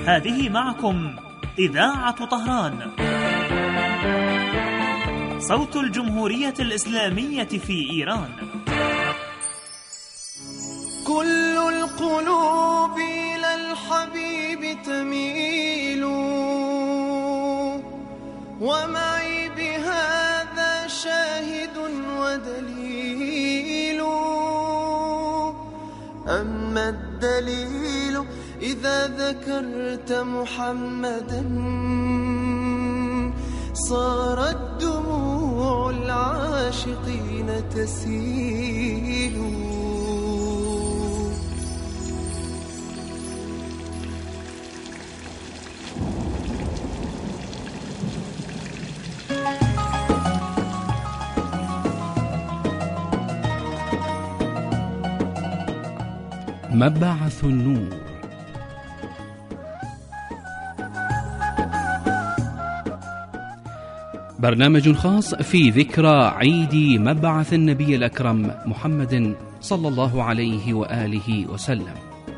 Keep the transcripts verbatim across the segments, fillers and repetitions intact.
هذه معكم إذاعة طهران، صوت الجمهورية الإسلامية في إيران. كل القلوب إلى الحبيب تميل، ومعي بهذا شاهد ودليل. أما الدليل إذا ذكرت محمدا صارت دموع العاشقين تسيل. مبعث النور. برنامج خاص في ذكرى عيد مبعث النبي الأكرم محمد صلى الله عليه وآله وسلم.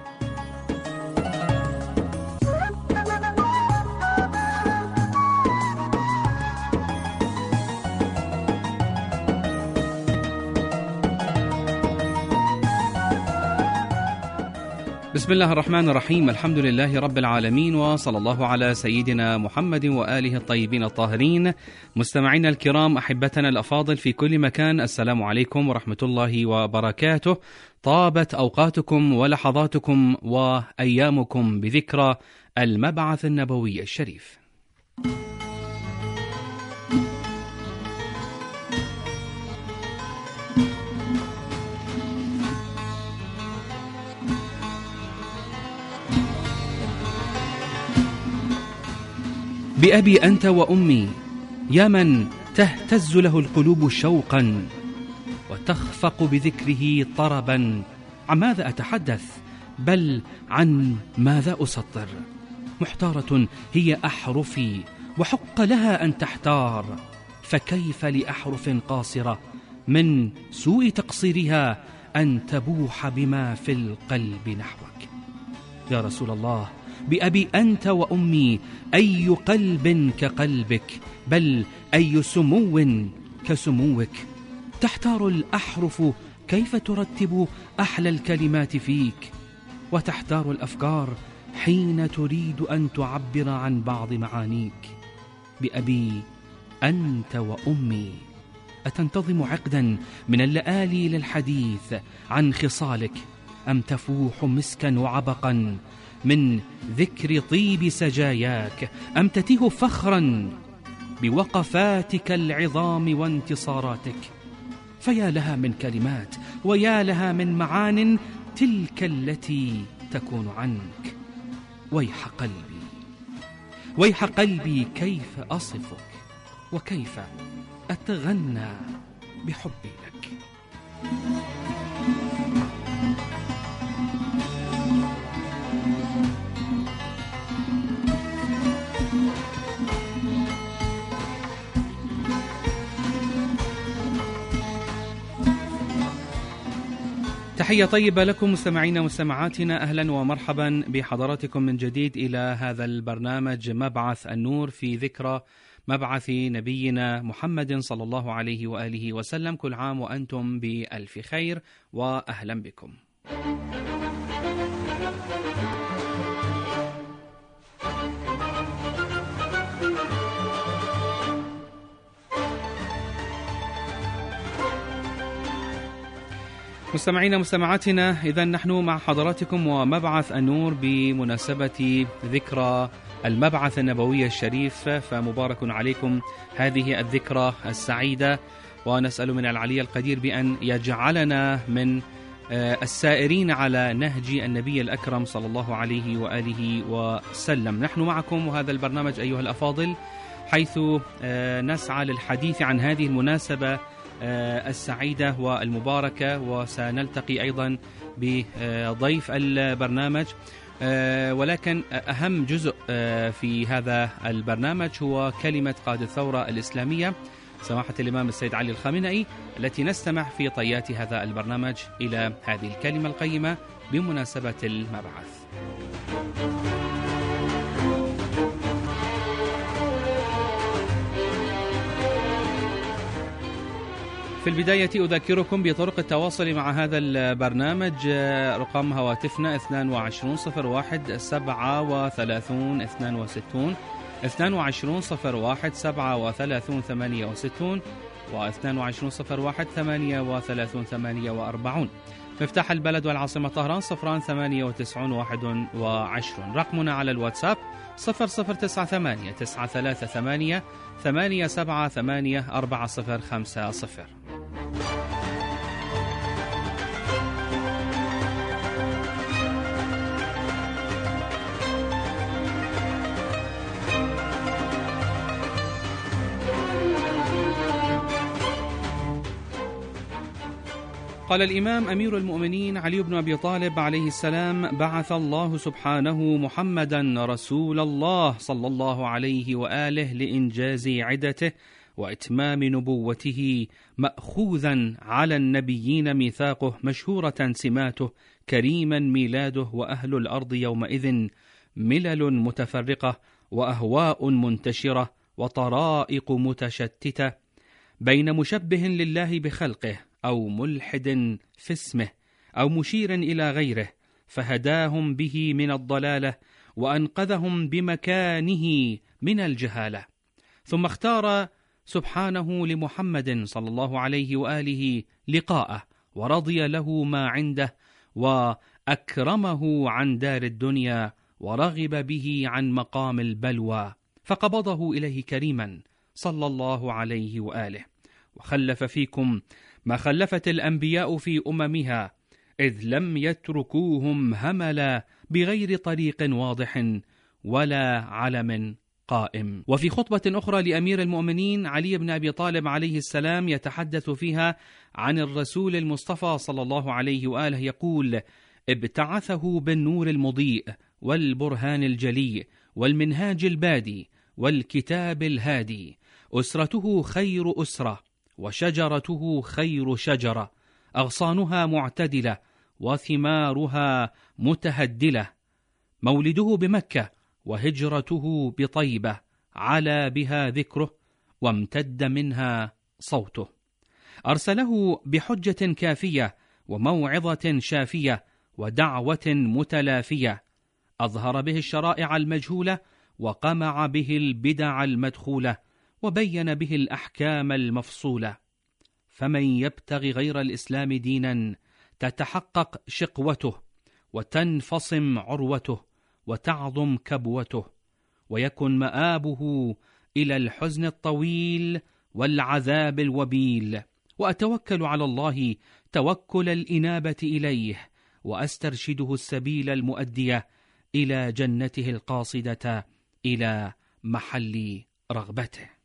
بسم الله الرحمن الرحيم، الحمد لله رب العالمين، وصلى الله على سيدنا محمد وآله الطيبين الطاهرين. مستمعينا الكرام، أحبتنا الأفاضل في كل مكان، السلام عليكم ورحمة الله وبركاته. طابت أوقاتكم ولحظاتكم وأيامكم بذكرى المبعث النبوي الشريف. بأبي أنت وأمي، يا من تهتز له القلوب شوقا وتخفق بذكره طربا. عن ماذا أتحدث؟ بل عن ماذا أسطر؟ محتارة هي أحرفي وحق لها أن تحتار، فكيف لأحرف قاصرة من سوء تقصيرها أن تبوح بما في القلب نحوك. يا رسول الله، بأبي أنت وأمي، أي قلب كقلبك، بل أي سمو كسموك. تحتار الأحرف كيف ترتب أحلى الكلمات فيك، وتحتار الأفكار حين تريد أن تعبر عن بعض معانيك. بأبي أنت وأمي، أتنتظم عقدا من اللآلي للحديث عن خصالك، أم تفوح مسكا وعبقا من ذكر طيب سجاياك، أم تتيه فخرا بوقفاتك العظام وانتصاراتك؟ فيا لها من كلمات ويا لها من معان، تلك التي تكون عنك. ويح قلبي ويح قلبي، كيف أصفك وكيف أتغنى بحبي لك. تحية طيبة لكم مستمعينا ومستمعاتنا، أهلا ومرحبا بحضراتكم من جديد إلى هذا البرنامج مبعث النور في ذكرى مبعث نبينا محمد صلى الله عليه وآله وسلم. كل عام وأنتم بألف خير، وأهلا بكم. مستمعينا مستمعاتنا، إذن نحن مع حضراتكم ومبعث النور بمناسبة ذكرى المبعث النبوي الشريف، فمبارك عليكم هذه الذكرى السعيدة، ونسأل من العلي القدير بأن يجعلنا من السائرين على نهج النبي الأكرم صلى الله عليه وآله وسلم. نحن معكم وهذا البرنامج أيها الأفاضل، حيث نسعى للحديث عن هذه المناسبة السعيدة والمباركة، وسنلتقي أيضا بضيف البرنامج. ولكن أهم جزء في هذا البرنامج هو كلمة قائد الثورة الإسلامية سماحة الإمام السيد علي الخامنئي، التي نستمع في طيات هذا البرنامج إلى هذه الكلمة القيمة بمناسبة المبعث. في البداية أذكركم بطرق التواصل مع هذا البرنامج. رقم هواتفنا اثنان وعشرين صفر واحد سبعة وثلاثين اثنان وستين، اثنان وعشرين صفر واحد سبعة وثلاثين ثمانية وستين، واثنان وعشرين صفر واحد ثمانية وثلاثين ثمانية وأربعين. مفتاح البلد والعاصمة طهران صفران ثمانية وتسعون واحد وعشرون. رقمنا على الواتساب صفر صفر تسعة ثمانية تسعة ثلاثة ثمانية ثمانية سبعة ثمانية أربعة صفر خمسة صفر. قال الإمام أمير المؤمنين علي بن أبي طالب عليه السلام: بعث الله سبحانه محمدا رسول الله صلى الله عليه وآله لإنجاز عدته وإتمام نبوته، مأخوذا على النبيين ميثاقه، مشهورة سماته، كريما ميلاده، وأهل الأرض يومئذ ملل متفرقة وأهواء منتشرة وطرائق متشتتة، بين مشبه لله بخلقه أو ملحد في اسمه أو مشير إلى غيره، فهداهم به من الضلالة وأنقذهم بمكانه من الجهالة. ثم اختار سبحانه لمحمد صلى الله عليه وآله لقاءه، ورضي له ما عنده، وأكرمه عن دار الدنيا، ورغب به عن مقام البلوى، فقبضه إليه كريما صلى الله عليه وآله. وخلف فيكم ما خلفت الأنبياء في أممها، إذ لم يتركوهم هملا بغير طريق واضح ولا علم قائم. وفي خطبة أخرى لأمير المؤمنين علي بن أبي طالب عليه السلام يتحدث فيها عن الرسول المصطفى صلى الله عليه وآله يقول: ابتعثه بالنور المضيء والبرهان الجلي والمنهاج البادي والكتاب الهادي، أسرته خير أسرة، وشجرته خير شجرة، أغصانها معتدلة وثمارها متهدلة، مولده بمكة وهجرته بطيبة، علا بها ذكره وامتد منها صوته. أرسله بحجة كافية وموعظة شافية ودعوة متلافية، أظهر به الشرائع المجهولة وقمع به البدع المدخولة، وبين به الأحكام المفصولة. فمن يبتغي غير الإسلام دينا تتحقق شقوته وتنفصم عروته وتعظم كبوته، ويكن مآبه إلى الحزن الطويل والعذاب الوبيل. وأتوكل على الله توكل الإنابة إليه، وأسترشده السبيل المؤدية إلى جنته القاصدة، إلى محل رغبته.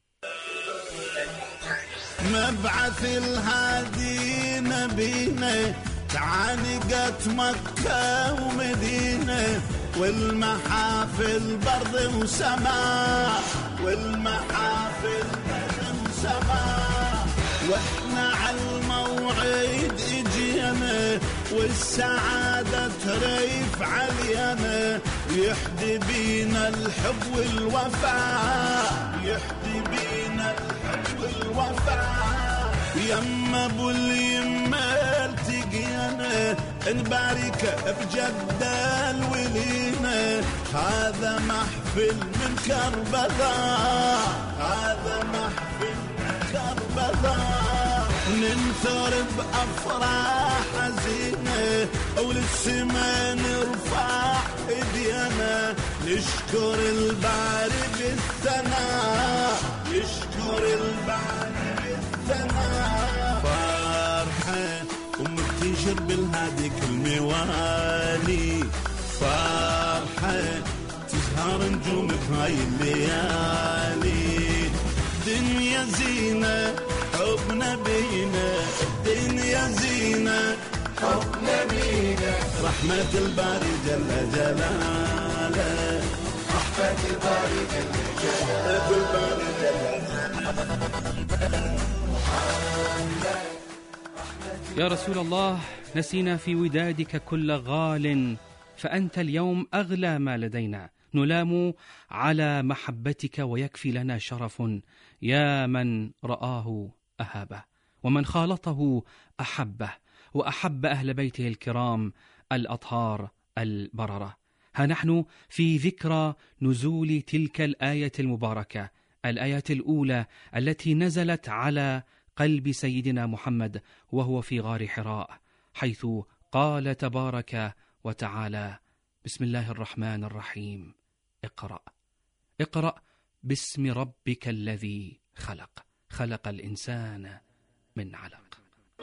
مبعث الهادي نبينا، تعانقت مكة ومدينة، والمحافل برض وسماء، والمحافل برض وسماء، واحنا على الموعد اجينا، والسعادة تريف علينا، يحدي بينا الحب والوفاء، يحدي بينا الحب والوفاء، يما ابو اليمة التقينا، نبارك بجدة الولينا، هذا محفل من كربلاء، هذا محفل من كربلاء، ننثر بأفراح حزينة، وللسما نرفع ايدينا، نشكر الباري بالثناء، نشكر الباري بالثناء، فرحة ومبتشر بالهادي كل موالي، فرحة تزهر نجوم بهاي الليالي، دنيا زينة حب نبينا، الدنيا زينة حب نبينا، رحمة الباري جل جلاله، رحمة الباري جل جلاله. يا رسول الله، نسينا في ودادك كل غال، فأنت اليوم أغلى ما لدينا، نلام على محبتك ويكفي لنا شرف، يا من رآه أهابه. ومن خالطه أحبه، وأحب أهل بيته الكرام الأطهار البررة. ها نحن في ذكرى نزول تلك الآية المباركة، الآية الأولى التي نزلت على قلب سيدنا محمد وهو في غار حراء، حيث قال تبارك وتعالى: بسم الله الرحمن الرحيم، اقرأ اقرأ باسم ربك الذي خلق، خلق الإنسان من علق.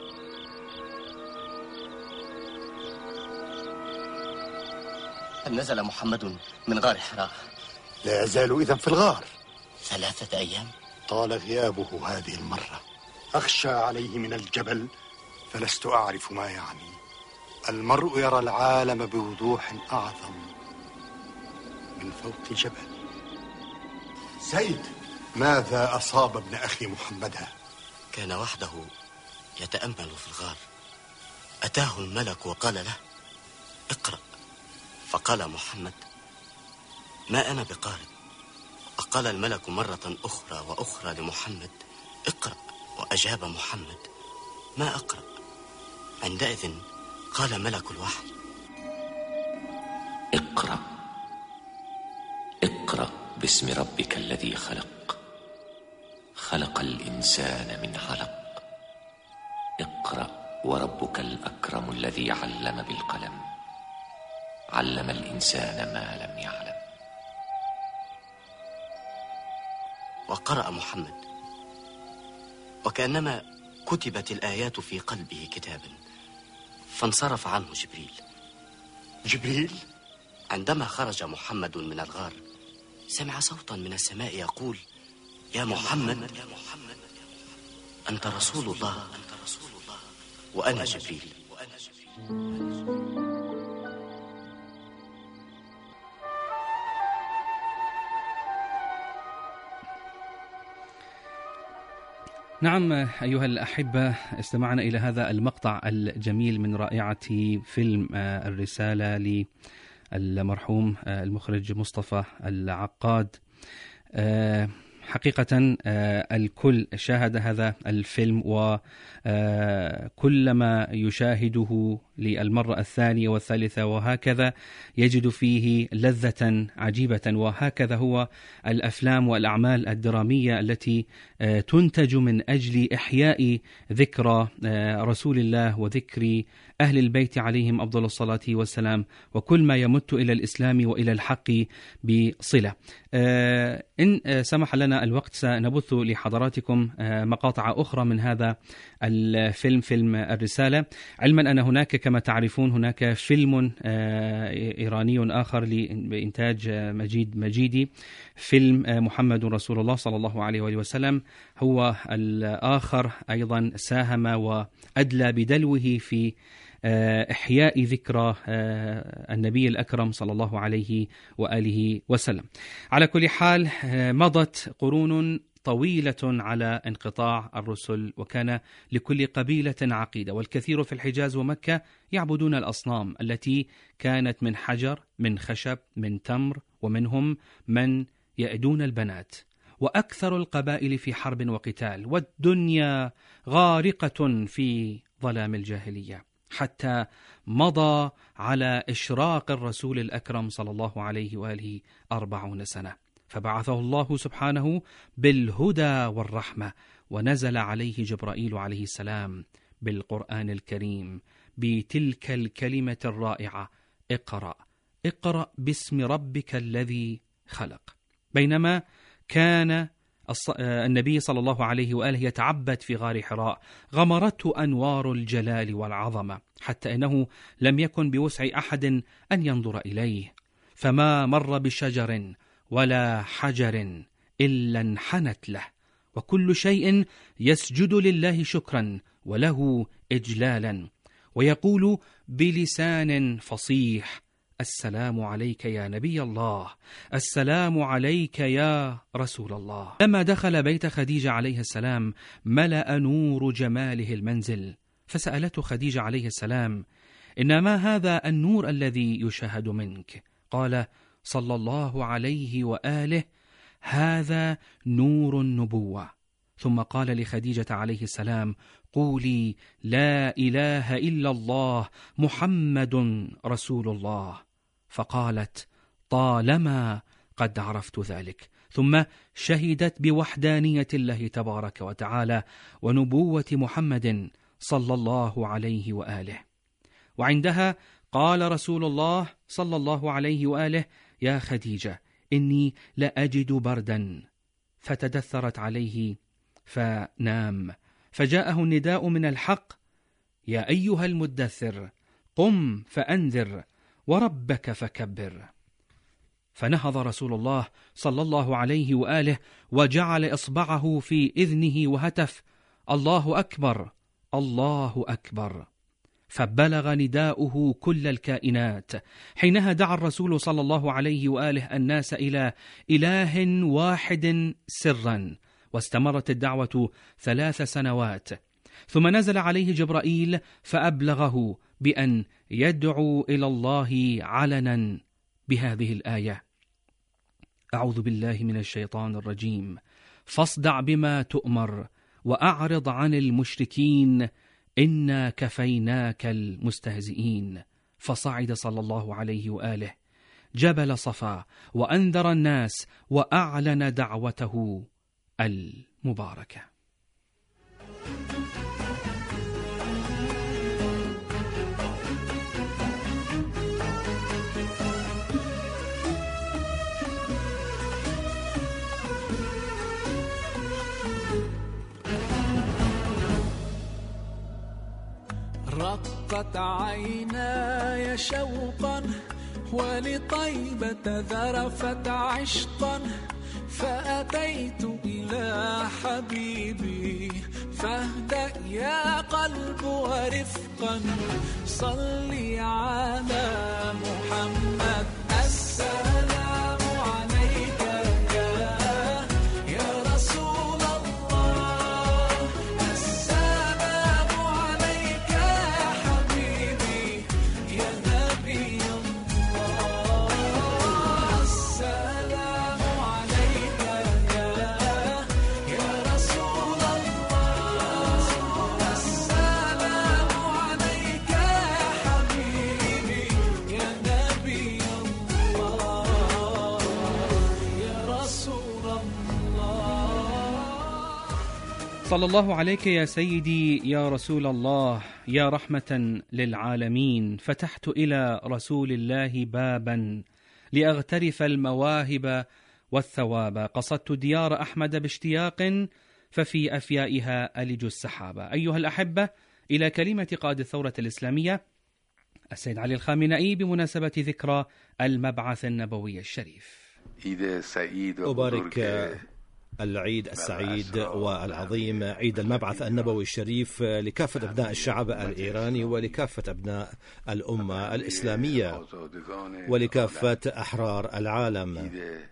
هل نزل محمد من غار حراء؟ لا يزال إذن في الغار ثلاثة أيام. طال غيابه هذه المرة. أخشى عليه من الجبل فلست أعرف ما يعني. المرء يرى العالم بوضوح أعظم من فوق جبل. سيد، ماذا أصاب ابن أخي محمدا؟ كان وحده يتأمل في الغار، أتاه الملك وقال له: اقرأ. فقال محمد: ما أنا بقارئ. فقال الملك مرة أخرى وأخرى لمحمد: اقرأ. وأجاب محمد: ما أقرأ. عندئذ قال ملك الوحي: اقرأ اقرأ باسم ربك الذي خلق، خلق الإنسان من علق. اقرأ وربك الأكرم الذي علم بالقلم، علم الإنسان ما لم يعلم. وقرأ محمد، وكأنما كتبت الآيات في قلبه كتابا، فانصرف عنه جبريل. جبريل؟ عندما خرج محمد من الغار سمع صوتا من السماء يقول: يا محمد يا محمد أنت رسول الله، أنت رسول الله وأنا جبريل. نعم أيها الأحبة، استمعنا إلى هذا المقطع الجميل من رائعة فيلم الرسالة للمرحوم المخرج مصطفى العقاد. حقيقة الكل شاهد هذا الفيلم، وكلما يشاهده للمرة الثانية والثالثة وهكذا يجد فيه لذة عجيبة. وهكذا هو الأفلام والأعمال الدرامية التي تنتج من أجل إحياء ذكرى رسول الله وذكر أهل البيت عليهم أفضل الصلاة والسلام، وكل ما يمت إلى الإسلام وإلى الحق بصلة. إن سمح لنا الوقت سنبث لحضراتكم مقاطع أخرى من هذا الفيلم، فيلم الرسالة، علما أن هناك كما تعرفون هناك فيلم إيراني آخر بإنتاج مجيد مجيدي، فيلم محمد رسول الله صلى الله عليه وآله وسلم، هو الآخر أيضا ساهم وأدلى بدلوه في إحياء ذكرى النبي الأكرم صلى الله عليه وآله وسلم. على كل حال مضت قرون طويلة على انقطاع الرسل، وكان لكل قبيلة عقيدة، والكثير في الحجاز ومكة يعبدون الأصنام التي كانت من حجر، من خشب، من تمر، ومنهم من يأدون البنات. وأكثر القبائل في حرب وقتال، والدنيا غارقة في ظلام الجاهلية، حتى مضى على إشراق الرسول الأكرم صلى الله عليه وآله أربعون سنة، فبعثه الله سبحانه بالهدى والرحمة، ونزل عليه جبرائيل عليه السلام بالقرآن الكريم بتلك الكلمة الرائعة: اقرأ اقرأ باسم ربك الذي خلق. بينما كان النبي صلى الله عليه وآله يتعبد في غار حراء، غمرته أنوار الجلال والعظمة، حتى أنه لم يكن بوسع أحد أن ينظر إليه، فما مر بشجر ولا حجر إلا انحنت له، وكل شيء يسجد لله شكرا وله إجلالا، ويقول بلسان فصيح: السلام عليك يا نبي الله، السلام عليك يا رسول الله. لما دخل بيت خديجة عليه السلام ملأ نور جماله المنزل، فسألته خديجة عليه السلام: إنما هذا النور الذي يشاهد منك؟ قال صلى الله عليه وآله: هذا نور النبوة. ثم قال لخديجة عليه السلام: قولي لا إله إلا الله محمد رسول الله. فقالت: طالما قد عرفت ذلك. ثم شهدت بوحدانية الله تبارك وتعالى ونبوة محمد صلى الله عليه وآله. وعندها قال رسول الله صلى الله عليه وآله: يا خديجة إني لأجد بردا. فتدثرت عليه فنام. فجاءه النداء من الحق: يا أيها المدثر قم فأنذر وربك فكبر. فنهض رسول الله صلى الله عليه وآله وجعل إصبعه في إذنه وهتف: الله أكبر الله أكبر. فبلغ نداؤه كل الكائنات. حينها دعا الرسول صلى الله عليه وآله الناس إلى إله واحد سرا، واستمرت الدعوة ثلاث سنوات. ثم نزل عليه جبرائيل فأبلغه بأن يدعو إلى الله علنا بهذه الآية: أعوذ بالله من الشيطان الرجيم، فاصدع بما تؤمر وأعرض عن المشركين إنا كفيناك المستهزئين. فصعد صلى الله عليه وآله جبل صفا وأنذر الناس وأعلن دعوته المباركة. رقت عيناي شوقا ولطيبة ذرفت عشقا، فأتيت إلى حبيبي فاهدأ يا قلب ورفقا، صلي على محمد. السلام عليك يا يا رسول الله، السلام عليك يا حبيبي يا نبي الله، السلام عليك يا يا رسول الله، السلام عليك يا حبيبي يا نبي الله يا رسول الله. صلى الله عليك يا سيدي يا رسول الله، يا رحمة للعالمين. فتحت إلى رسول الله بابا لأغترف المواهب والثواب، قصدت ديار أحمد باشتياق ففي أفيائها ألج السحابة. أيها الأحبة، إلى كلمة قائد الثورة الإسلامية السيد علي الخامنئي بمناسبة ذكرى المبعث النبوي الشريف. أبارك العيد السعيد والعظيم، عيد المبعث النبوي الشريف، لكافة أبناء الشعب الإيراني ولكافة أبناء الأمة الإسلامية ولكافة أحرار العالم.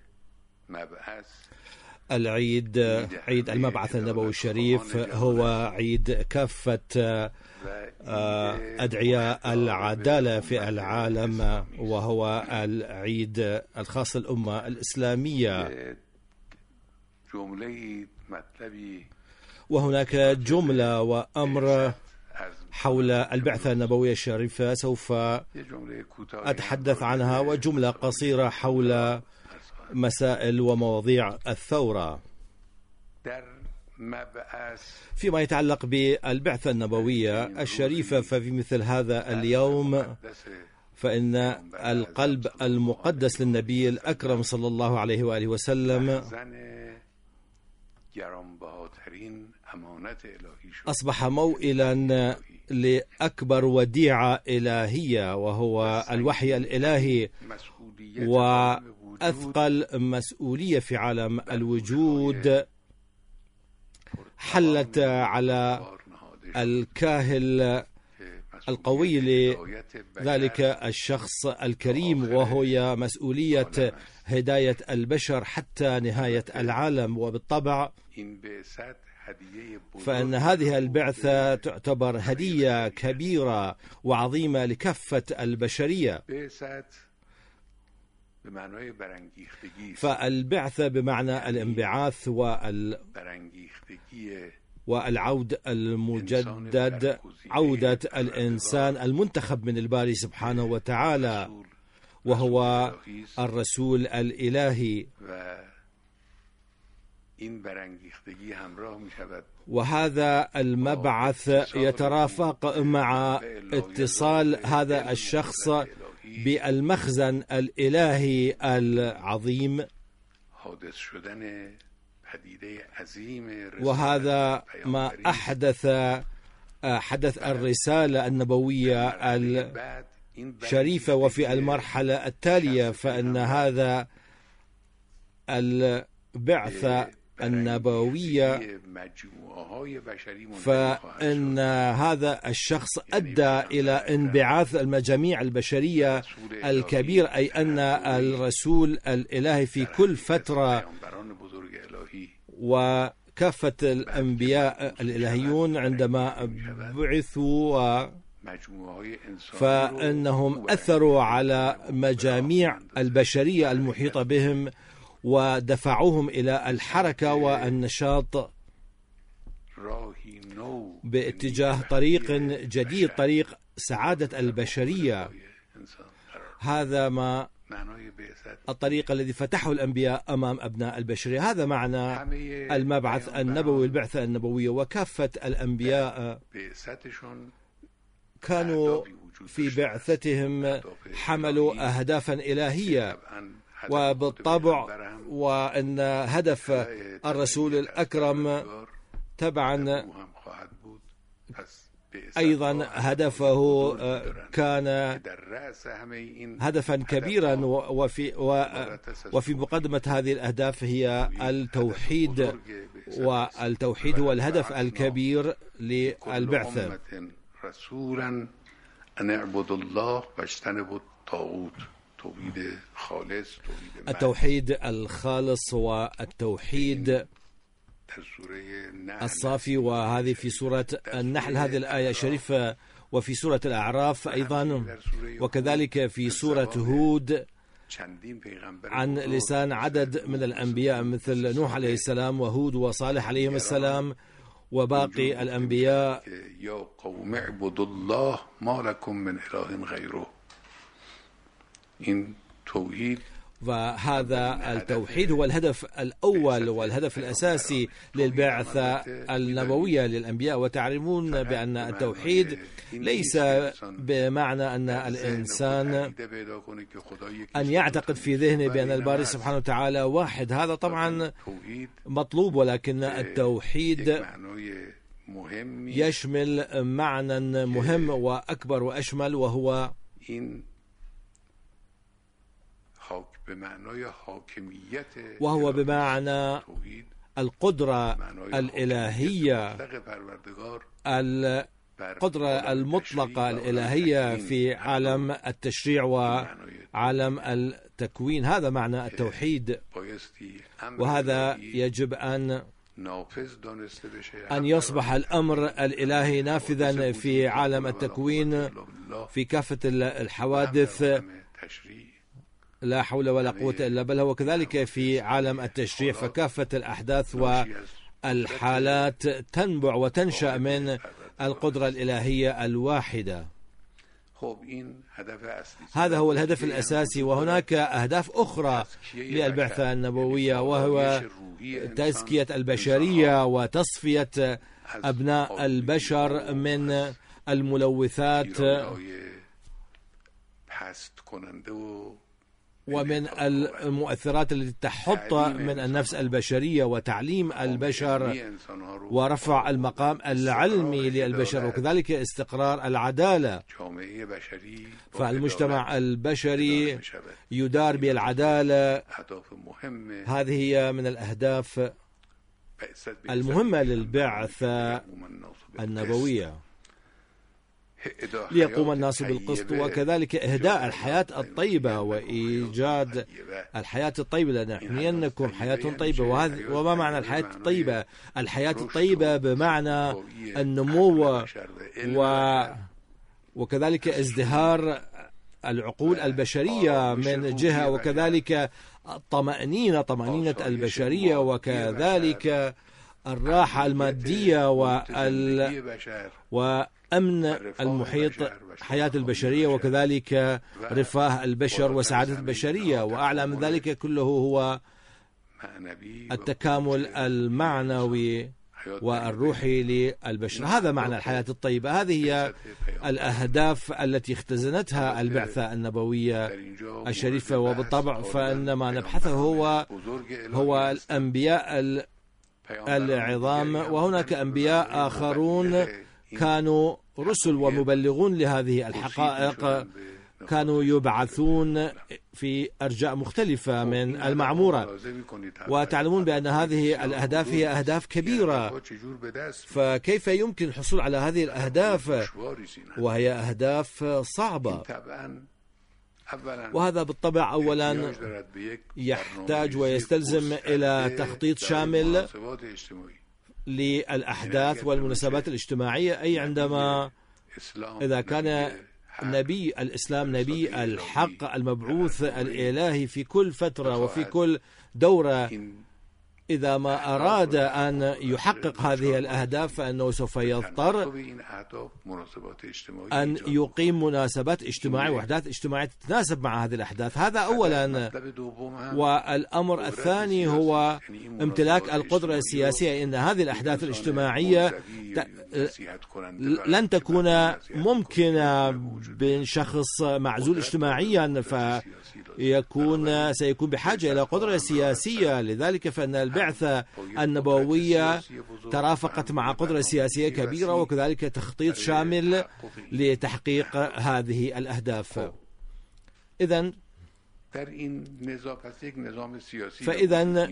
العيد عيد المبعث النبوي الشريف هو عيد كافة أدعياء العدالة في العالم، وهو العيد الخاص للأمة الإسلامية. وهناك جملة وأمر حول البعثة النبوية الشريفة سوف أتحدث عنها، وجملة قصيرة حول مسائل ومواضيع الثورة. فيما يتعلق بالبعثة النبوية الشريفة، ففي مثل هذا اليوم فإن القلب المقدس للنبي الأكرم صلى الله عليه وآله وسلم أصبح موئلا لأكبر وديعة إلهية، وهو الوحي الإلهي، وأثقل مسؤولية في عالم الوجود حلت على الكاهل القوي لذلك الشخص الكريم، وهي مسؤولية هداية البشر حتى نهاية العالم. وبالطبع فإن هذه البعثة تعتبر هدية كبيرة وعظيمة لكافة البشرية. فالبعثة بمعنى الانبعاث وال والعود المجدد، عودة الإنسان المنتخب من الباري سبحانه وتعالى، وهو الرسول الإلهي. وهذا المبعث يترافق مع اتصال هذا الشخص بالمخزن الإلهي العظيم، وهذا ما أحدث حدث الرسالة النبوية الشريفة. وفي المرحلة التالية فإن هذا البعثة النبوية، فإن هذا الشخص أدى إلى انبعاث المجاميع البشرية الكبير، أي أن الرسول الإلهي في كل فترة وكافة الأنبياء الإلهيون عندما بعثوا فإنهم أثروا على مجاميع البشرية المحيطة بهم ودفعوهم إلى الحركة والنشاط باتجاه طريق جديد، طريق سعادة البشرية. هذا ما الطريق الذي فتحه الأنبياء أمام أبناء البشرية. هذا معنى المبعث النبوي، البعثة النبوية. وكافة الأنبياء كانوا في بعثتهم حملوا أهدافا إلهية، وبالطبع وأن هدف الرسول الأكرم تبعا أيضا هدفه كان هدفا كبيرا، وفي, وفي مقدمة هذه الأهداف هي التوحيد، والتوحيد هو الهدف الكبير للبعثة. رسولا أن اعبدوا الله واجتنبوا الطاغوت. توحيد خالص، التوحيد الخالص والتوحيد الصافي. وهذه في سورة النحل هذه الآية الشريفة، وفي سورة الأعراف أيضا، وكذلك في سورة هود عن لسان عدد من الأنبياء مثل نوح عليه السلام وهود وصالح عليهم السلام وباقي الأنبياء. يا قوم اعبدوا الله ما لكم من إله غيره. إن توحيد، وهذا التوحيد هو الهدف الأول والهدف الأساسي للبعثة النبوية للأنبياء. وتعلمون بأن التوحيد ليس بمعنى أن الإنسان أن يعتقد في ذهنه بأن الباري سبحانه وتعالى واحد، هذا طبعا مطلوب، ولكن التوحيد يشمل معنى مهم وأكبر وأشمل، وهو وهو بمعنى القدرة الإلهية، القدرة المطلقة الإلهية في عالم التشريع وعالم التكوين. هذا معنى التوحيد، وهذا يجب أن أن يصبح الأمر الإلهي نافذا في عالم التكوين في كافة الحوادث، لا حول ولا قوة إلا بالله، وكذلك في عالم التشريع، فكافة الأحداث والحالات تنبع وتنشأ من القدرة الإلهية الواحدة. هذا هو الهدف الأساسي. وهناك أهداف أخرى للبعثة النبوية، وهو تزكية البشرية وتصفية أبناء البشر من الملوثات ومن المؤثرات التي تحط من النفس البشرية، وتعليم البشر ورفع المقام العلمي للبشر، وكذلك استقرار العدالة. فالمجتمع البشري يدار بالعدالة. هذه هي من الأهداف المهمة للبعثة النبوية، ليقوم الناس بالقسط، وكذلك إهداء الحياة الطيبة وإيجاد الحياة الطيبة، لنحيينكم حياة طيبة. وما معنى الحياة الطيبة؟ الحياة الطيبة بمعنى النمو و... وكذلك ازدهار العقول البشرية من جهة، وكذلك الطمأنينة طمأنينة البشرية، وكذلك الراحة المادية وال... وأمن المحيط حياة البشرية، وكذلك رفاه البشر وسعادة البشرية. وأعلى من ذلك كله هو التكامل المعنوي والروحي للبشر. هذا معنى الحياة الطيبة. هذه هي الأهداف التي اختزنتها البعثة النبوية الشريفة. وبالطبع فإن ما نبحثه هو هو الأنبياء العظام، وهناك أنبياء آخرون كانوا رسل ومبلغون لهذه الحقائق، كانوا يبعثون في أرجاء مختلفة من المعمورة. وتعلمون بأن هذه الأهداف هي أهداف كبيرة، فكيف يمكن الحصول على هذه الأهداف وهي أهداف صعبة؟ وهذا بالطبع أولا يحتاج ويستلزم إلى تخطيط شامل للأحداث والمناسبات الاجتماعية. أي عندما إذا كان نبي الإسلام نبي الحق المبعوث الإلهي في كل فترة وفي كل دورة، إذا ما أراد أن يحقق هذه الأهداف فإنه سوف يضطر أن يقيم مناسبات اجتماعية وأحداث اجتماعية تتناسب مع هذه الأحداث. هذا أولا. والأمر الثاني هو امتلاك القدرة السياسية. إن هذه الأحداث الاجتماعية لن تكون ممكنة بين شخص معزول اجتماعيا، فيكون سيكون بحاجة إلى قدرة سياسية. لذلك فإن البعثة النبوية ترافقت مع قدرة سياسية كبيرة، وكذلك تخطيط شامل لتحقيق هذه الأهداف. إذن فإذا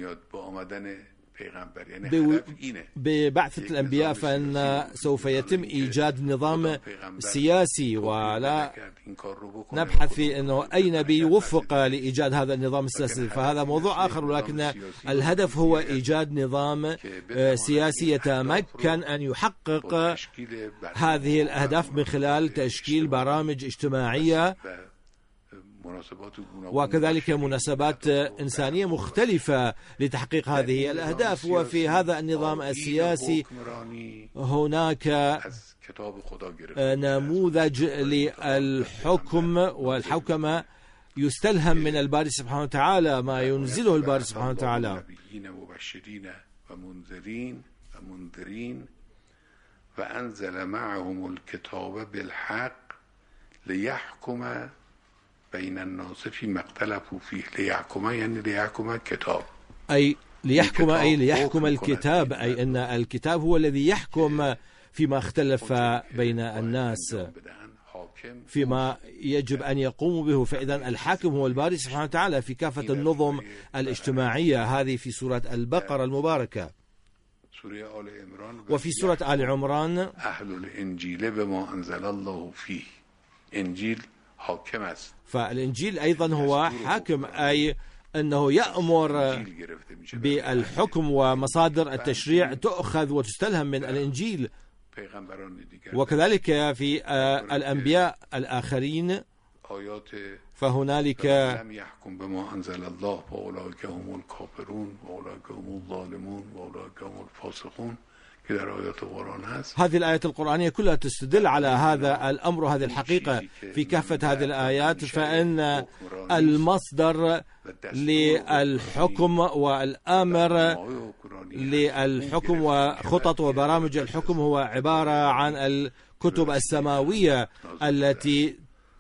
ببعثة الأنبياء فإن سوف يتم إيجاد نظام سياسي، ولا نبحث في أنه أي نبي وفق لإيجاد هذا النظام السياسي، فهذا موضوع آخر. ولكن الهدف هو إيجاد نظام سياسي يتمكن أن يحقق هذه الأهداف من خلال تشكيل برامج اجتماعية وكذلك مناسبات إنسانية مختلفة لتحقيق هذه الأهداف. وفي هذا النظام السياسي هناك نموذج للحكم والحوكمة يستلهم من الباري سبحانه وتعالى، ما ينزله الباري سبحانه وتعالى. وأنزل معهم الكتاب بالحق ليحكم بين الناس فيما اختلفوا فيه. ليحكم يعني ليحكم الكتاب، أي ليحكم أي ليحكم الكتاب، أي أن الكتاب هو الذي يحكم فيما اختلف بين الناس، فيما يجب أن يقوموا به. فإذا الحاكم هو الباري سبحانه وتعالى في كافة النظم الاجتماعية. هذه في سورة البقرة المباركة. وفي سورة آل عمران أهل الإنجيل بما أنزل الله فيه. إنجيل حاكم است. فالإنجيل أيضا هو حاكم، أي أنه يأمر بالحكم، ومصادر التشريع تؤخذ وتستلهم من الإنجيل. وكذلك في الأنبياء الآخرين فهنالك لم يحكم بما أنزل الله فأولئك هم الكافرون وأولئك هم الظالمون وأولئك هم الفاسقون. هذه الآيات القرآنية كلها تستدل على هذا الأمر وهذه الحقيقة في كافة هذه الآيات. فإن المصدر للحكم والأمر للحكم وخطط وبرامج الحكم هو عبارة عن الكتب السماوية التي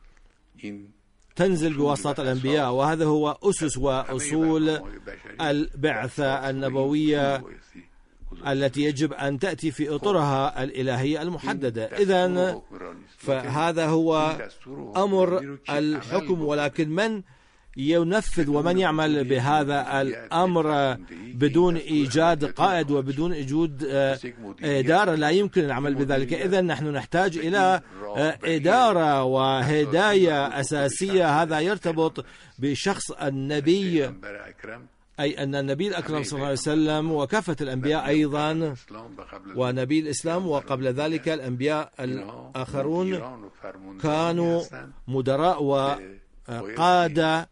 تنزل بواسطة الأنبياء، وهذا هو أسس وأصول البعثة النبوية التي يجب أن تأتي في إطارها الإلهية المحددة. إذن فهذا هو أمر الحكم، ولكن من ينفذ ومن يعمل بهذا الأمر بدون إيجاد قائد وبدون وجود إدارة لا يمكن العمل بذلك. إذن نحن نحتاج إلى إدارة وهداية أساسية. هذا يرتبط بشخص النبي أي أن النبي الأكرم صلى الله عليه وسلم وكافة الأنبياء أيضا ونبي الإسلام وقبل ذلك الأنبياء الآخرون كانوا مدراء وقادة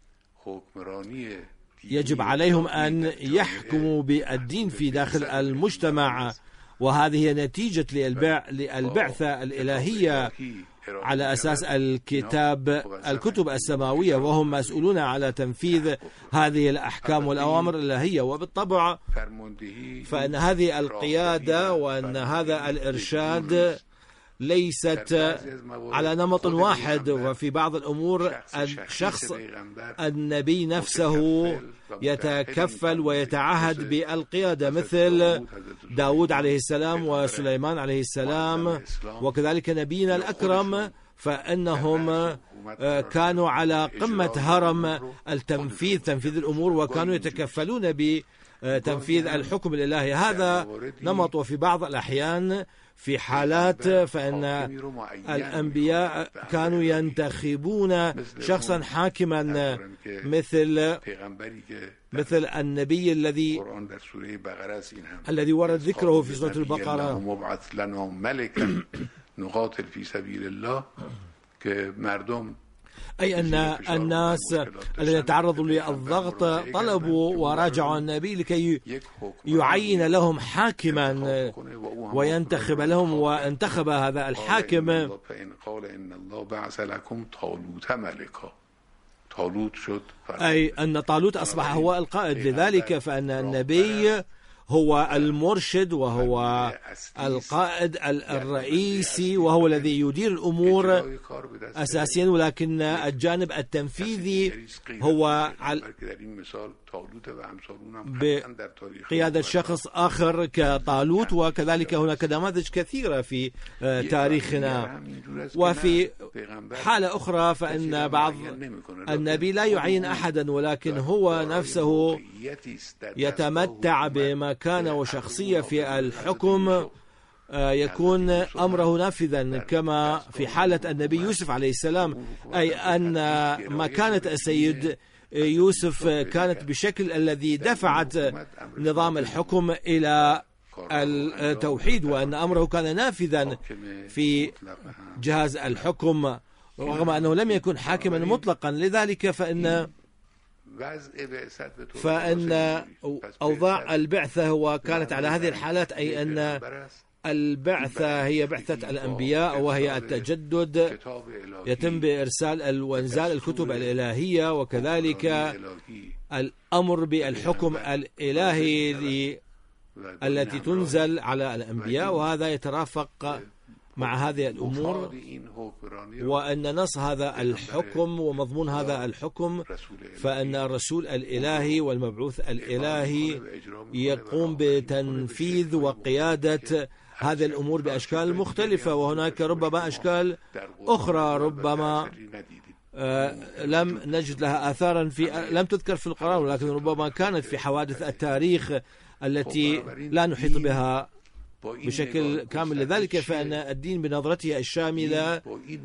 يجب عليهم أن يحكموا بالدين في داخل المجتمع، وهذه هي نتيجة للبعثة الإلهية على أساس الكتاب الكتب السماوية، وهم مسؤولون على تنفيذ هذه الأحكام والأوامر الإلهية. وبالطبع فإن هذه القيادة وأن هذا الإرشاد ليست على نمط واحد، وفي بعض الأمور الشخص النبي نفسه يتكفل ويتعهد بالقيادة، مثل داود عليه السلام وسليمان عليه السلام وكذلك نبينا الأكرم، فإنهم كانوا على قمة هرم التنفيذ تنفيذ الأمور، وكانوا يتكفلون بتنفيذ الحكم الإلهي. هذا نمط. وفي بعض الأحيان في حالات فإن الأنبياء كانوا ينتخبون شخصا حاكما مثل مثل النبي الذي الذي ورد ذكره في سورة البقرة، مبعث لنا ملكا نقاتل في سبيل الله، كمردم أي أن الناس الذين تعرضوا للضغط طلبوا وراجعوا النبي لكي يعين لهم حاكما وينتخب لهم، وانتخب هذا الحاكم. فإن قال إن الله بعث لكم طالوت ملكا، طالوت شد أي أن طالوت أصبح هو القائد. لذلك فإن النبي هو المرشد وهو القائد الرئيسي وهو الذي يدير الأمور أساسيا، ولكن الجانب التنفيذي هو بقيادة شخص آخر كطالوت. وكذلك هناك نماذج كثيرة في تاريخنا. وفي حالة أخرى فإن بعض النبي لا يعين أحدا، ولكن هو نفسه يتمتع بمكانة وشخصية في الحكم، يكون أمره نافذا كما في حالة النبي يوسف عليه السلام. أي أن مكانة السيد يوسف كانت بشكل الذي دفعت نظام الحكم إلى التوحيد، وأن أمره كان نافذا في جهاز الحكم رغم أنه لم يكن حاكما مطلقا. لذلك فإن فإن أوضاع البعثة وكانت على هذه الحالات، أي أن البعثة هي بعثة الأنبياء وهي التجدد، يتم بإرسال وإنزال الكتب الإلهية، وكذلك الأمر بالحكم الإلهي التي تنزل على الأنبياء، وهذا يترافق مع هذه الأمور. وأن نص هذا الحكم ومضمون هذا الحكم فأن الرسول الإلهي والمبعوث الإلهي يقوم بتنفيذ وقيادة هذه الأمور بأشكال مختلفة، وهناك ربما أشكال أخرى ربما لم نجد لها آثارا في لم تذكر في القرآن، ولكن ربما كانت في حوادث التاريخ التي لا نحيط بها بشكل كامل. لذلك فإن الدين بنظرته الشاملة،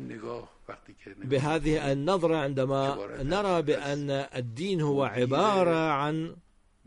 بهذه النظرة عندما نرى بأن الدين هو عبارة عن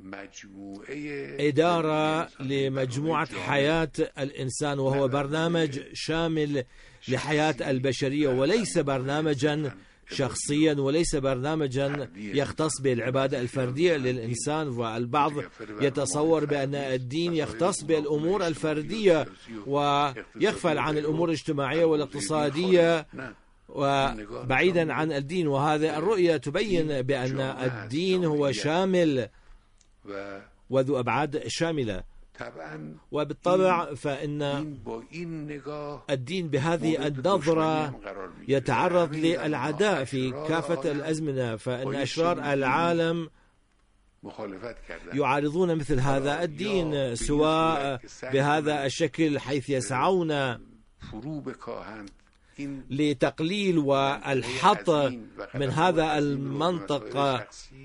إدارة لمجموعة حياة الإنسان، وهو برنامج شامل لحياة البشرية، وليس برنامجا شخصيا، وليس برنامجا يختص بالعبادة الفردية للإنسان. والبعض يتصور بأن الدين يختص بالأمور الفردية ويغفل عن الأمور الاجتماعية والاقتصادية وبعيدا عن الدين، وهذه الرؤية تبين بأن الدين هو شامل وذو أبعاد شاملة. وبالطبع فإن الدين بهذه النظرة يتعرض للعداء في كافة الأزمنة، فإن أشرار العالم يعارضون مثل هذا الدين، سواء بهذا الشكل حيث يسعون لتقليل والحط من هذا المنطق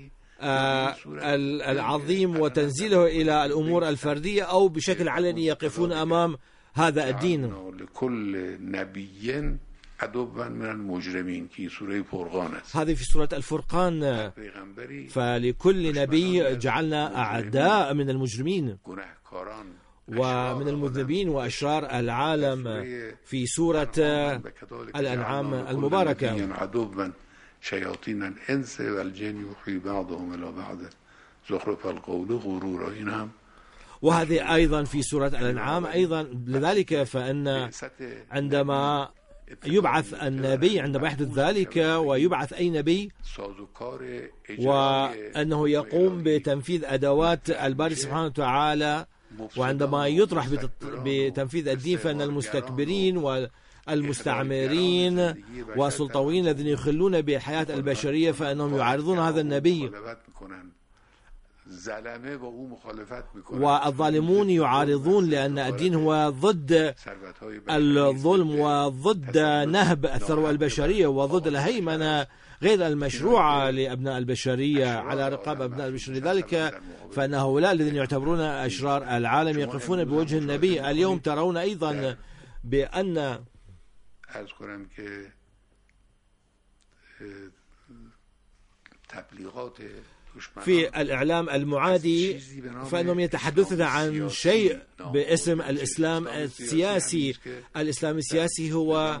العظيم وتنزيله إلى الأمور الفردية، أو بشكل علني يقفون أمام هذا الدين. لكل نبي عدوا من المجرمين كي سورة فرقان هذه في سورة الفرقان. فلكل نبي جعلنا أعداء من المجرمين ومن المذنبين وأشرار العالم في سورة الأنعام المباركة. عدوا من شياطين الإنس والجن يوحي بعضهم إلى بعض زخرف القول غرورا. إنهم وهذه أيضا في سورة الأنعام أيضا. لذلك فإن عندما يبعث النبي، عندما يحدث ذلك ويبعث أي نبي وأنه يقوم بتنفيذ أدوات الباري سبحانه وتعالى، وعندما يطرح بتنفيذ الدين فإن المستكبرين والمستعمرين والسلطويين الذين يخلون بحياة البشرية فإنهم يعارضون هذا النبي، والظالمون يعارضون، لأن الدين هو ضد الظلم وضد نهب الثروة البشرية وضد الهيمنة غير المشروعة لأبناء البشرية على رقاب أبناء البشرية. لذلك فإن هؤلاء الذين يعتبرون أشرار العالم يقفون بوجه النبي. اليوم ترون أيضا بأن في الإعلام المعادي فإنهم يتحدثون عن شيء باسم الإسلام السياسي. الإسلام السياسي هو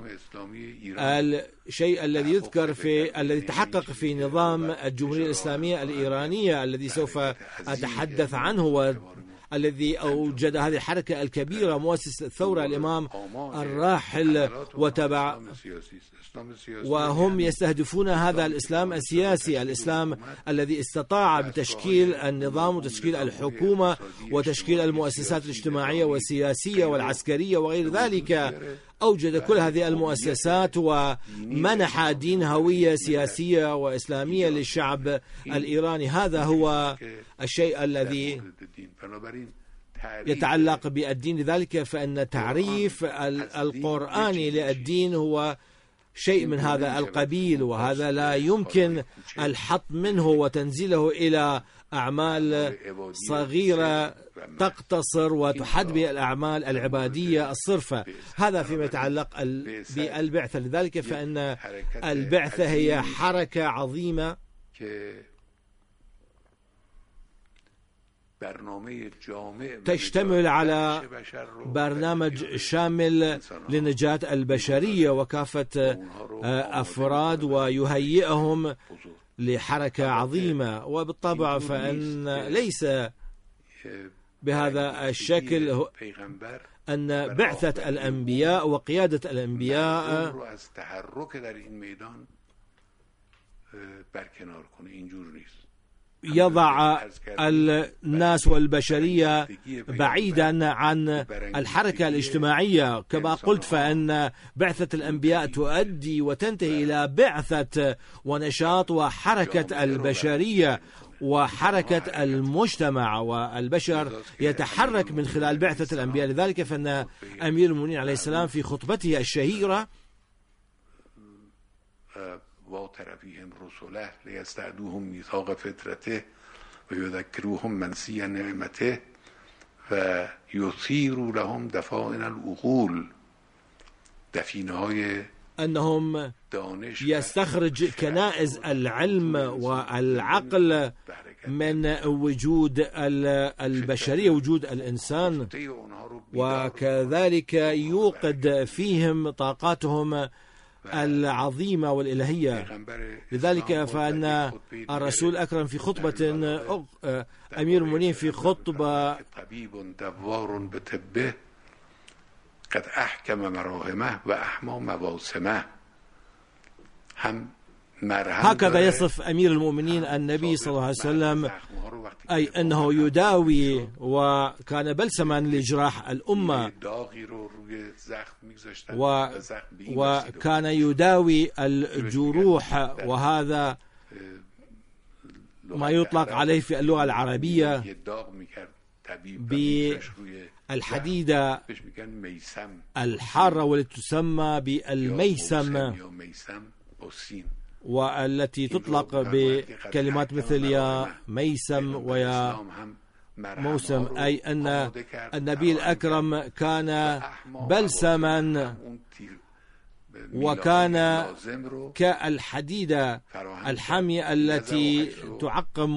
الشيء الذي يذكر في الذي تحقق في نظام الجمهورية الإسلامية الإيرانية الذي سوف أتحدث عنه، الذي أوجد هذه الحركة الكبيرة مؤسس الثورة الإمام الراحل وتبع، وهم يستهدفون هذا الإسلام السياسي، الإسلام الذي استطاع بتشكيل النظام وتشكيل الحكومة وتشكيل المؤسسات الاجتماعية والسياسية والعسكرية وغير ذلك. أوجد كل هذه المؤسسات ومنح دين هوية سياسية وإسلامية للشعب الإيراني. هذا هو الشيء الذي يتعلق بالدين. لذلك فإن تعريف القرآن للدين هو شيء من هذا القبيل، وهذا لا يمكن الحط منه وتنزيله إلى أعمال صغيرة تقتصر وتحد بالأعمال العبادية الصرفة. هذا فيما يتعلق بالبعثة. لذلك فإن البعثة هي حركة عظيمة تشتمل على برنامج شامل لنجاة البشرية وكافة أفراد ويهيئهم لحركة عظيمة. وبالطبع فإن ليس بهذا الشكل أن بعثة الأنبياء وقيادة الأنبياء يضع الناس والبشرية بعيدا عن الحركة الاجتماعية. كما قلت فإن بعثة الأنبياء تؤدي وتنتهي إلى بعثة ونشاط وحركة البشرية وحركة المجتمع، والبشر يتحرك من خلال بعثة الأنبياء. لذلك فإن أمير المؤمنين عليه السلام في خطبته الشهيرة وترفيهم رسله ليستعدوهم ميثاق فترته ويذكروهم منسي نعمته ويثير لهم دفائن العقول، دفینه‌های أنهم يستخرج كنائز العلم والعقل من وجود البشرية، وجود الإنسان، وكذلك يوقد فيهم طاقاتهم العظيمة والإلهية. لذلك فإن الرسول أكرم في خطبة أمير المؤمنين في خطبة طبيب دوار بطبه قد أحكم مراهمه وأحمى مواسمه. هم هكذا يصف أمير المؤمنين النبي صلى الله عليه وسلم، أي أنه يداوي وكان بلسما لجراح الأمة، و وكان يداوي الجروح، وهذا ما يطلق عليه في اللغة العربية بالحديدة الحارة والتي تسمى بالميسم، والتي تطلق بكلمات مثل يا ميسم ويا موسم، أي أن النبي الأكرم كان بلسما وكان كالحديدة الحامية التي تعقم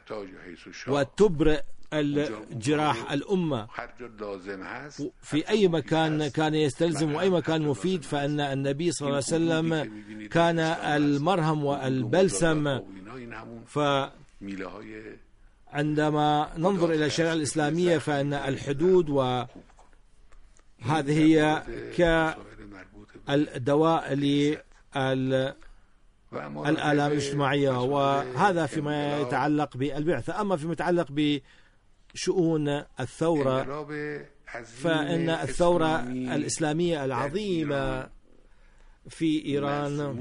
وتبرئ الجراح الأمة في أي مكان كان يستلزم وأي مكان مفيد، فإن النبي صلى الله عليه وسلم كان المرهم والبلسم. فعندما ننظر إلى الشريعة الإسلامية فإن الحدود وهذه هي كالدواء للآلام الاجتماعية، وهذا فيما يتعلق بالبعثة. أما فيما يتعلق بشؤون الثورة فإن الثورة الإسلامية العظيمة في إيران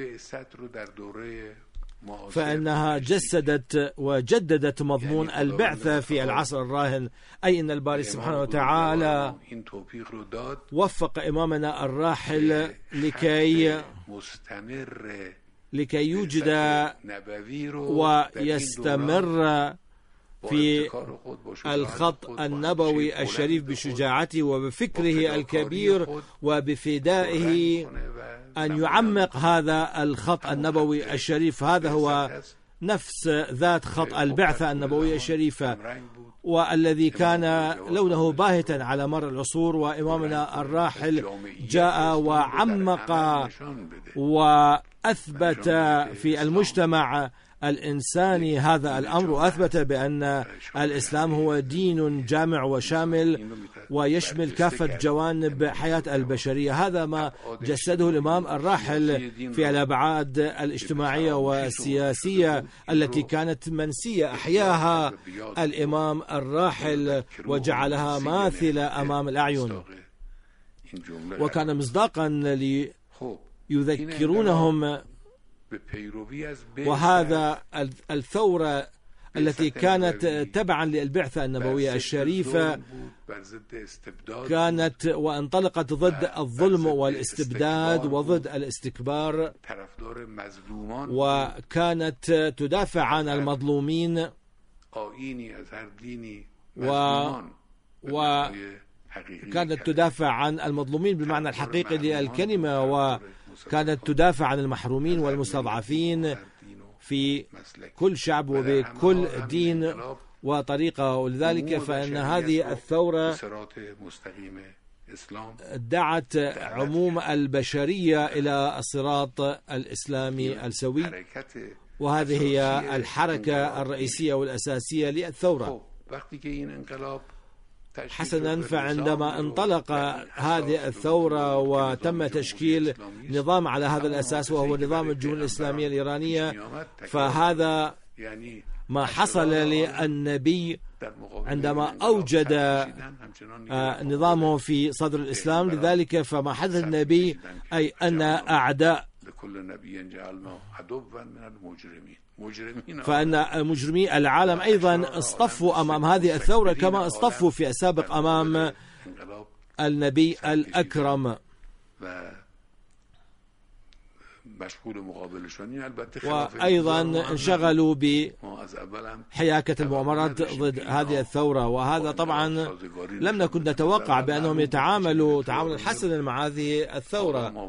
فإنها جسدت وجددت مضمون البعثة في العصر الراهن، أي أن الباري سبحانه وتعالى وفق إمامنا الراحل لكي لكي يوجد ويستمر في الخط النبوي الشريف بشجاعته وبفكره الكبير وبفدائه أن يعمق هذا الخط النبوي الشريف. هذا هو نفس ذات خط البعثة النبوية الشريفة، والذي كان لونه باهتا على مر العصور، وإمامنا الراحل جاء وعمق وأثبت في المجتمع الإنساني هذا الأمر، وأثبت بأن الإسلام هو دين جامع وشامل ويشمل كافة جوانب حياة البشرية. هذا ما جسده الإمام الراحل في الأبعاد الاجتماعية والسياسية التي كانت منسية، أحياها الإمام الراحل وجعلها ماثلة أمام الأعين، وكان مصداقا ليذكرونهم. وهذا الثورة التي كانت تبعا للبعثة النبوية الشريفة كانت وانطلقت ضد الظلم والاستبداد وضد الاستكبار، وكانت تدافع عن المظلومين و وكانت تدافع عن المظلومين بالمعنى الحقيقي للكلمة، وكانت تدافع عن المحرومين والمستضعفين في كل شعب وبكل دين وطريقة. ولذلك فإن هذه الثورة دعت عموم البشرية إلى الصراط الإسلامي السوي، وهذه هي الحركة الرئيسية والأساسية للثورة. حسنا، فعندما انطلق هذه الثورة وتم تشكيل نظام على هذا الأساس وهو نظام الجمهورية الإسلامية الإيرانية، فهذا ما حصل للنبي عندما أوجد نظامه في صدر الإسلام. لذلك فما حدث النبي أي أن أعداء فأن مجرمي العالم أيضا اصطفوا أمام هذه الثورة كما اصطفوا في السابق أمام النبي الأكرم، وأيضا انشغلوا بحياكة المؤامرات ضد هذه الثورة. وهذا طبعا لم نكن نتوقع بأنهم يتعاملوا تعاملا حسنا مع هذه الثورة.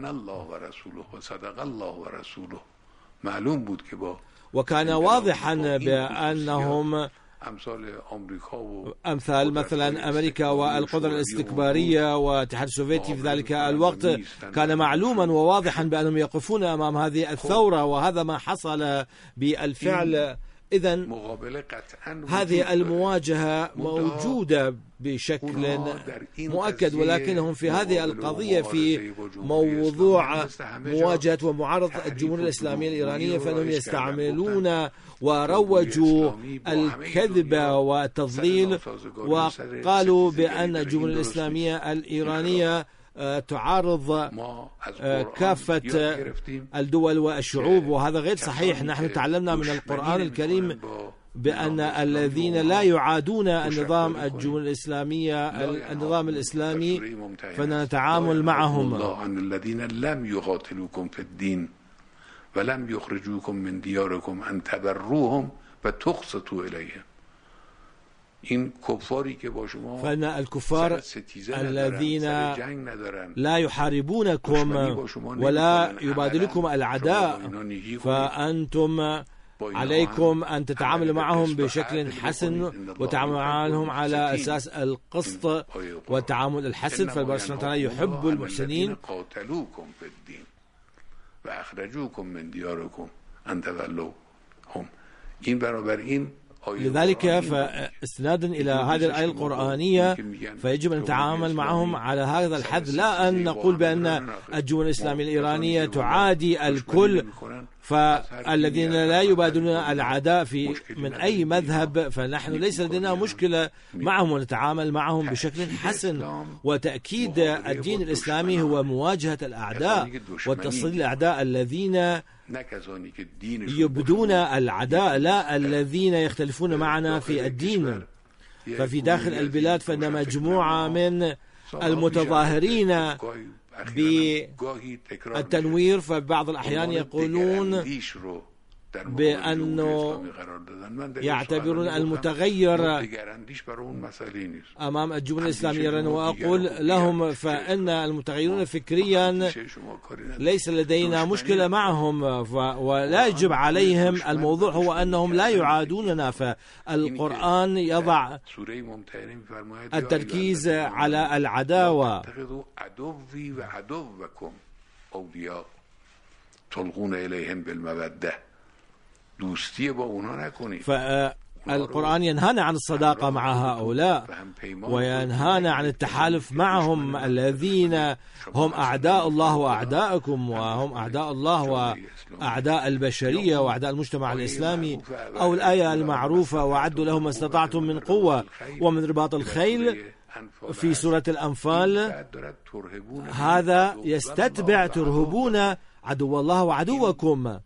وكان واضحا بأنهم أمثال مثلا أمريكا والقدرة الاستكبارية والاتحاد السوفيتي في ذلك الوقت كان معلوما وواضحا بأنهم يقفون أمام هذه الثورة، وهذا ما حصل بالفعل. إذن هذه المواجهة موجودة بشكل مؤكد، ولكنهم في هذه القضية في موضوع مواجهة ومعارضة الجمهورية الإسلامية الإيرانية فإنهم يستعملون وروجوا الكذب والتضليل، وقالوا بأن الجمهورية الإسلامية الإيرانية تعارض كافة الدول والشعوب، وهذا غير صحيح. نحن تعلمنا من القرآن الكريم بأن الذين لا يعادون النظام الجمهورية الإسلامية النظام الإسلامي فنتعامل معهم. عن الذين لم يقاتلوكم في الدين ولم يخرجوكم من دياركم أن تبروهم وتقسطوا إليهم. فإن الكفار الذين لا يحاربونكم ولا يبادلكم الأعداء فأنتم عليكم أن تتعاملوا معهم بشكل حسن وتعاملوا معهم على أساس القسط والتعامل الحسن. فالباري سبحانه وتعالى يحب المحسنين. لذلك فاستنادا إلى هذه الآية القرآنية فيجب أن نتعامل معهم على هذا الحد، لا أن نقول بأن الجمهورية الإسلامية الإيرانية تعادي الكل، فالذين لا يبادلون العداء في من أي مذهب فنحن ليس لدينا مشكلة معهم ونتعامل معهم بشكل حسن. وتأكيد الدين الإسلامي هو مواجهة الأعداء وتصديد الأعداء الذين يبدون العداء، لا الذين يختلفون معنا في الدين. ففي داخل البلاد فإن مجموعة من المتظاهرين بالتنوير فبعض الأحيان يقولون بأنه يعتبرون المتغير أمام الجمهورية الإسلامية، وأقول لهم فإن المتغيرون فكريا ليس لدينا مشكلة معهم ولا يجب عليهم. الموضوع هو أنهم لا يعادوننا، فالقرآن يضع التركيز على العداوة. تلقون إليهم بالمودة، دوستی با اونا نکنید. فالقرآن ينهانا عن الصداقة مع هؤلاء وينهانا عن التحالف معهم الذين هم أعداء الله وأعداءكم، وهم أعداء الله وأعداء البشرية وأعداء المجتمع الإسلامي. أو الآية المعروفة وعدوا لهم ما استطعتم من قوة ومن رباط الخيل في سورة الأنفال، هذا يستتبع ترهبون عدو الله وعدوكم.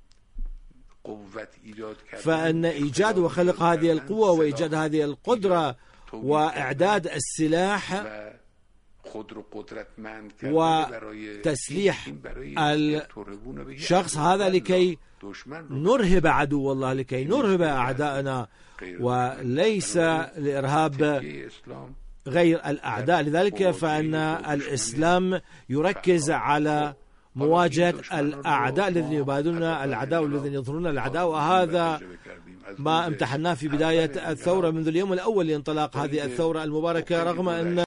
فإن إيجاد وخلق هذه القوة وإيجاد هذه القدرة وإعداد السلاح وتسليح الشخص هذا لكي نرهب عدو الله، لكي نرهب أعداءنا، وليس لإرهاب غير الأعداء. لذلك فإن الإسلام يركز على مواجهة الأعداء الذين يبادلون العداء والذين يظهرون العداء، وهذا ما امتحناه في بداية الثورة منذ اليوم الأول لانطلاق هذه الثورة المباركة، رغم أن